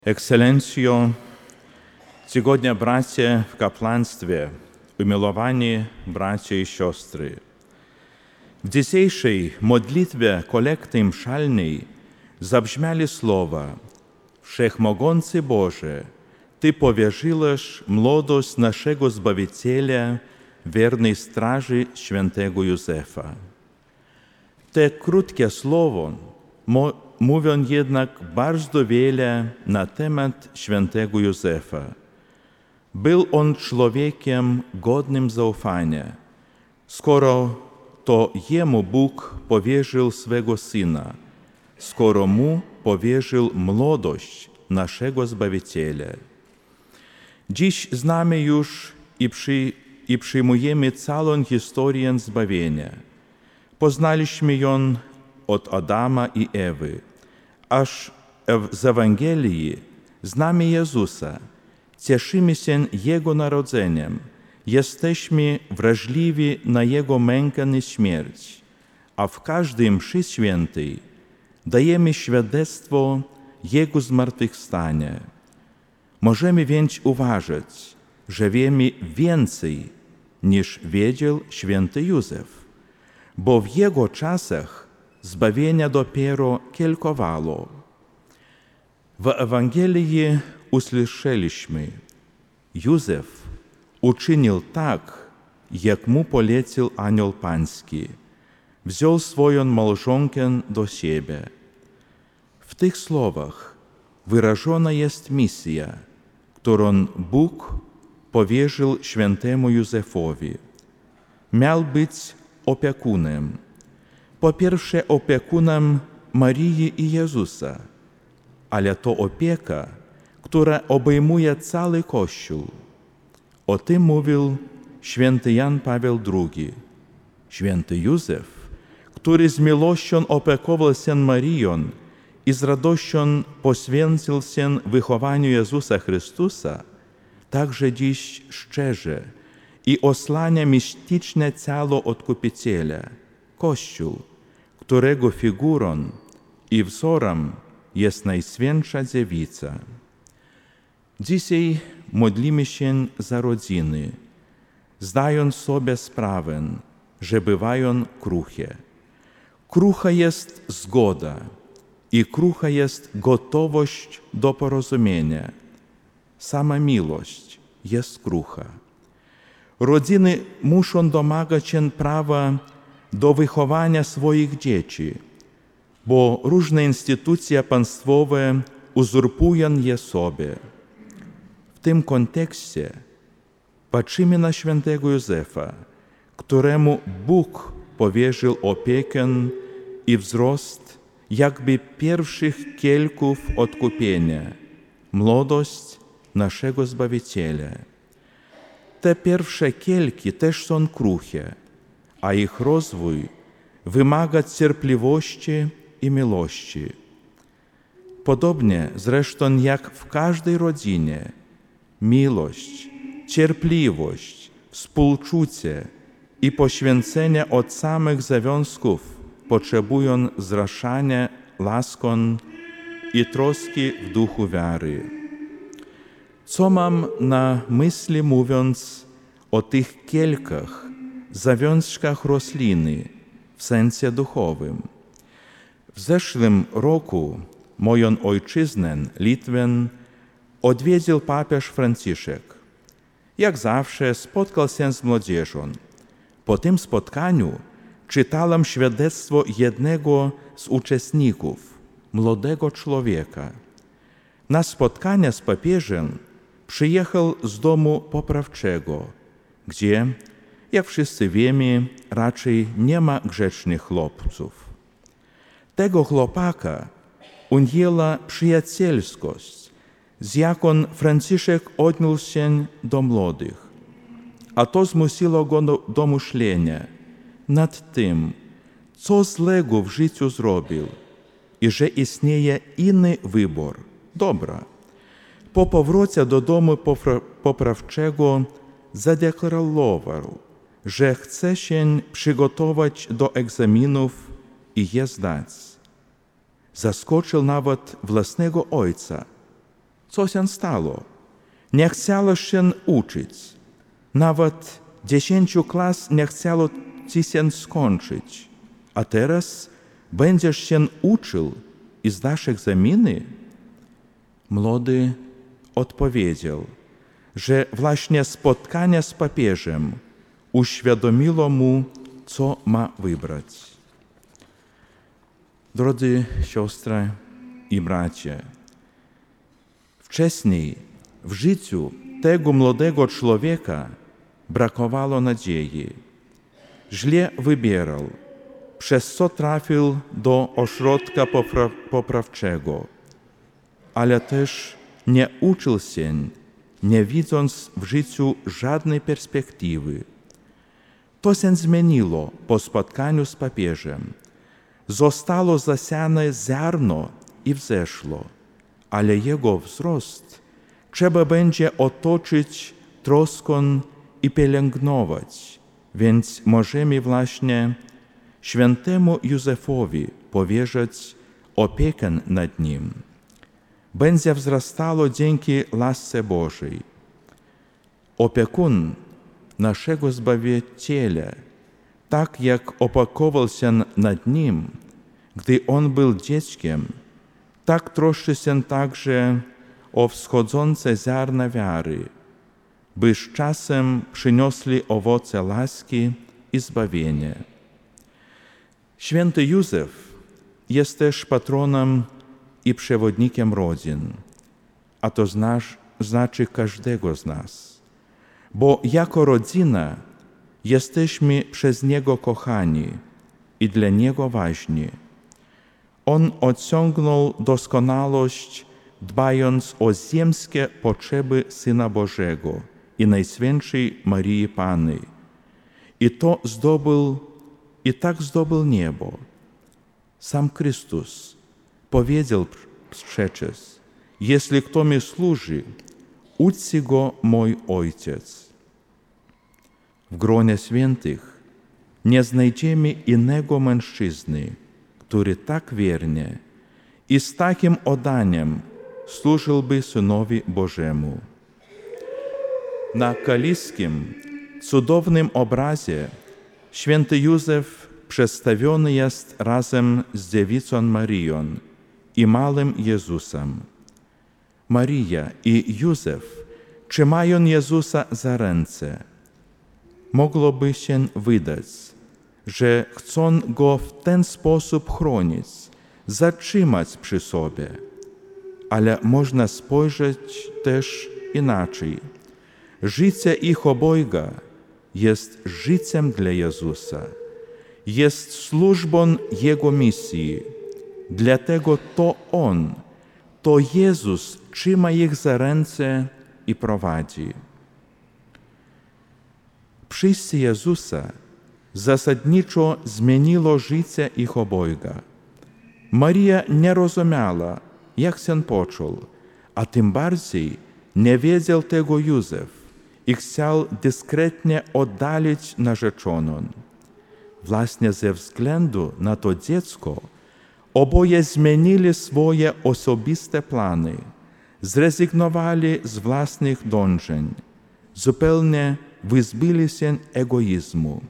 Ekscelencjo, tygodnia bracia w kapłaństwie, umilowani bracia i siostry. W dzisiejszej modlitwie kolekty mszalnej zabrzmiały słowa: Wszechmogący Boże, Ty powierzyłeś młodość naszego Zbawiciela wiernej straży świętego Józefa. Te krótkie słowo mówią jednak bardzo wiele na temat świętego Józefa. Był on człowiekiem godnym zaufania, skoro to jemu Bóg powierzył swego Syna, skoro mu powierzył młodość naszego Zbawiciela. Dziś znamy już i przyjmujemy całą historię zbawienia. Poznaliśmy ją od Adama i Ewy, aż z Ewangelii znamy Jezusa, cieszymy się Jego narodzeniem, jesteśmy wrażliwi na Jego mękę i śmierć, a w każdej mszy świętej dajemy świadectwo Jego zmartwychwstania. Możemy więc uważać, że wiemy więcej niż wiedział święty Józef, bo w jego czasach zbawienia dopiero kiełkowało. W Ewangelii usłyszeliśmy: Józef uczynił tak, jak mu polecił anioł pański. Wziął swoją małżonkę do siebie. W tych słowach wyrażona jest misja, którą Bóg powierzył świętemu Józefowi. Miał być opiekunem. Po pierwsze opiekunem Maryi i Jezusa, ale to opieka, która obejmuje cały Kościół. O tym mówił święty Jan Paweł II. Święty Józef, który z miłością opiekował się Maryją i z radością poświęcił się wychowaniu Jezusa Chrystusa, także dziś szczerze i osłania mistyczne ciało Odkupiciela, Kościół, którego figurą i wzorem jest Najświętsza Dziewica. Dzisiaj modlimy się za rodziny, zdając sobie sprawę, że bywają kruche. Krucha jest zgoda i krucha jest gotowość do porozumienia. Sama miłość jest krucha. Rodziny muszą domagać się prawa do wychowania swoich dzieci, bo różne instytucje państwowe uzurpują je sobie. W tym kontekście patrzymy na świętego Józefa, któremu Bóg powierzył opiekę i wzrost jakby pierwszych kielków odkupienia, młodość naszego Zbawiciela. Te pierwsze kielki też są kruche, a ich rozwój wymaga cierpliwości i miłości. Podobnie zresztą jak w każdej rodzinie, miłość, cierpliwość, współczucie i poświęcenie od samych związków potrzebują zraszania laską i troski w duchu wiary. Co mam na myśli, mówiąc o tych kielkach, zawiązkach rośliny w sensie duchowym? W zeszłym roku moją ojczyznę, Litwę, odwiedził papież Franciszek. Jak zawsze spotkał się z młodzieżą. Po tym spotkaniu czytałem świadectwo jednego z uczestników, młodego człowieka. Na spotkanie z papieżem przyjechał z domu poprawczego, gdzie, jak wszyscy wiemy, raczej nie ma grzecznych chłopców. Tego chłopaka ujęła przyjacielskość, z jaką Franciszek odniósł się do młodych, a to zmusiło go do myślenia nad tym, co złego w życiu zrobił i że istnieje inny wybór, dobra. Po powrocie do domu poprawczego zadeklarował, że chce się przygotować do egzaminów i je zdać. Zaskoczył nawet własnego ojca, Co się stało? Nie chciało się uczyć. Nawet 10 klas nie chciało ci się skończyć. A teraz będziesz się uczył i zdasz egzaminy? Młody odpowiedział, że właśnie spotkanie z papieżem uświadomiło mu, co ma wybrać. Drodzy siostry i bracia, wcześniej w życiu tego młodego człowieka brakowało nadziei. Źle wybierał, przez co trafił do ośrodka poprawczego, ale też nie uczył się, nie widząc w życiu żadnej perspektywy. To się zmieniło po spotkaniu z papieżem. Zostało zasiane ziarno i wzeszło, ale jego wzrost trzeba będzie otoczyć troską i pielęgnować, więc możemy właśnie świętemu Józefowi powierzać opiekę nad nim. Będzie wzrastało dzięki łasce Bożej. Opiekun naszego Zbawiciela, tak jak opiekował się nad nim, gdy on był dzieckiem, tak troszczy się także o wschodzące ziarna wiary, by z czasem przyniosli owoce łaski i zbawienia. Święty Józef jest też patronem i przewodnikiem rodzin, a to znaczy każdego z nas, bo jako rodzina jesteśmy przez Niego kochani i dla Niego ważni. On osiągnął doskonałość, dbając o ziemskie potrzeby Syna Bożego i Najświętszej Maryi Panny. I tak zdobył niebo. Sam Chrystus powiedział przecież: jeśli kto mi służy, uczci go mój Ojciec. W gronie świętych nie znajdziemy innego mężczyzny, który tak wiernie i z takim oddaniem służyłby Synowi Bożemu. Na kaliskim, cudownym obrazie święty Józef przedstawiony jest razem z dziewicą Maryją i małym Jezusem. Maryja i Józef trzymają Jezusa za ręce. Mogłoby się wydać, że chcą Go w ten sposób chronić, zatrzymać przy sobie. Ale można spojrzeć też inaczej. Życie ich obojga jest życiem dla Jezusa, jest służbą Jego misji. Dlatego to On, to Jezus trzyma ich za ręce i prowadzi. Przyjście Jezusa zasadniczo zmieniło życie ich obojga. Maria nie rozumiała, jak się poczuł, a tym bardziej nie wiedział tego Józef i chciał dyskretnie oddalić narzeczoną. Właśnie ze względu na to dziecko oboje zmienili swoje osobiste plany, zrezygnowali z własnych dążeń, zupełnie wyzbyli się egoizmu.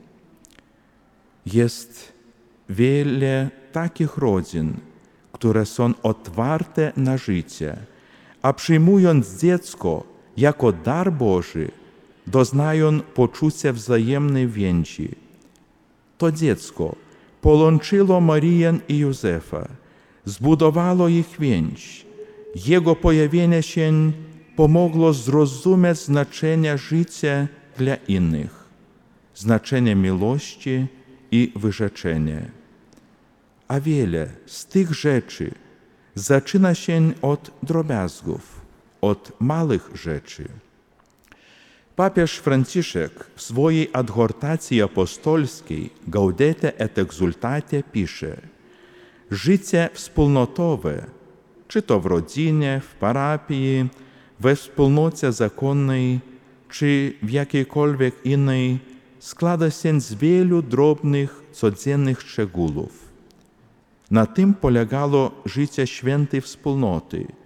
Jest wiele takich rodzin, które są otwarte na życie, a przyjmując dziecko jako dar Boży, doznają poczucia wzajemnej więzi. To dziecko połączyło Maryję i Józefa, zbudowało ich więź. Jego pojawienie się pomogło zrozumieć znaczenie życia dla innych, znaczenie miłości i wyrzeczenia. A wiele z tych rzeczy zaczyna się od drobiazgów, od małych rzeczy. Papież Franciszek w swojej adhortacji apostolskiej Gaudete et Exsultate pisze: życie wspólnotowe, czy to w rodzinie, w parafii, we wspólnocie zakonnej, czy w jakiejkolwiek innej, składa się z wielu drobnych, codziennych szczegółów. Na tym polegało życie świętej wspólnoty,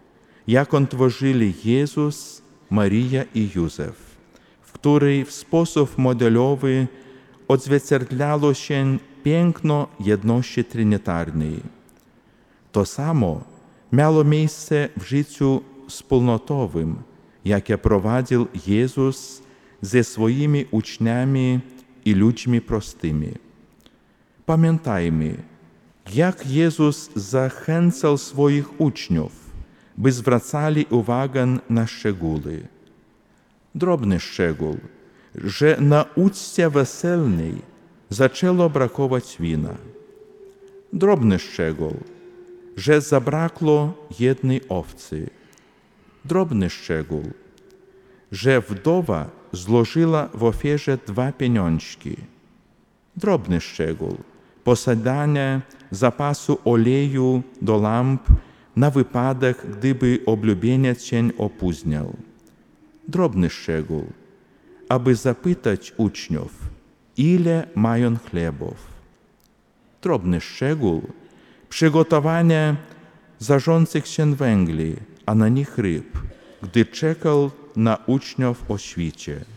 jak on tworzyli Jezus, Maria i Józef, w której w sposób modelowy odzwierciedlało się piękno jedności trinitarnej. To samo miało miejsce w życiu wspólnotowym, jakie prowadził Jezus ze swoimi uczniami i ludźmi prostymi. Pamiętajmy, jak Jezus zachęcał swoich uczniów, by zwracali uwagę na szczegóły. Drobny szczegół, że na uczcie weselnej zaczęło brakować wina. Drobny szczegół, że zabrakło jednej owcy. Drobny szczegół, że wdowa złożyła w ofierze 2 pieniążki. Drobny szczegół, posiadanie zapasu oleju do lamp na wypadek, gdyby oblubieniec się opóźniał. Drobny szczegół, aby zapytać uczniów, ile mają chlebów. Drobny szczegół, przygotowanie zarządzących się węgli, a na nich ryb, gdy czekał na uczniów o świcie.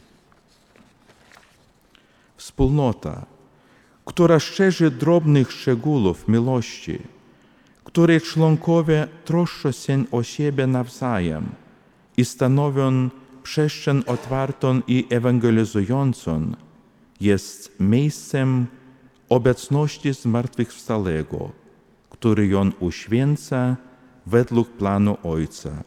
Wspólnota, która szczerzy drobnych szczegółów miłości, której członkowie troszczą się o siebie nawzajem i stanowią przestrzeń otwartą i ewangelizującą, jest miejscem obecności zmartwychwstałego, który on uświęca według planu Ojca.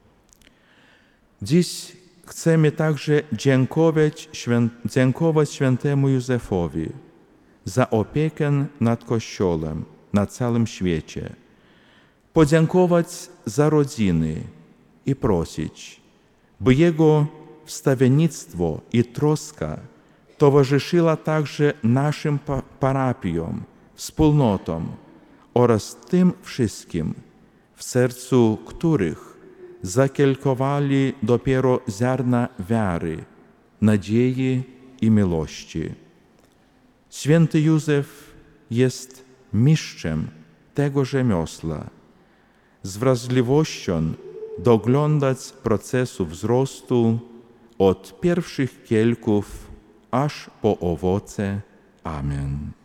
Dziś chcemy także dziękować świętemu Józefowi za opiekę nad Kościołem na całym świecie, podziękować za rodziny i prosić, by jego wstawiennictwo i troska towarzyszyła także naszym parapiom, wspólnotom oraz tym wszystkim, w sercu których zakiełkowali dopiero ziarna wiary, nadziei i miłości. Święty Józef jest mistrzem tego rzemiosła. Z wrażliwością doglądać procesu wzrostu od pierwszych kielków aż po owoce. Amen.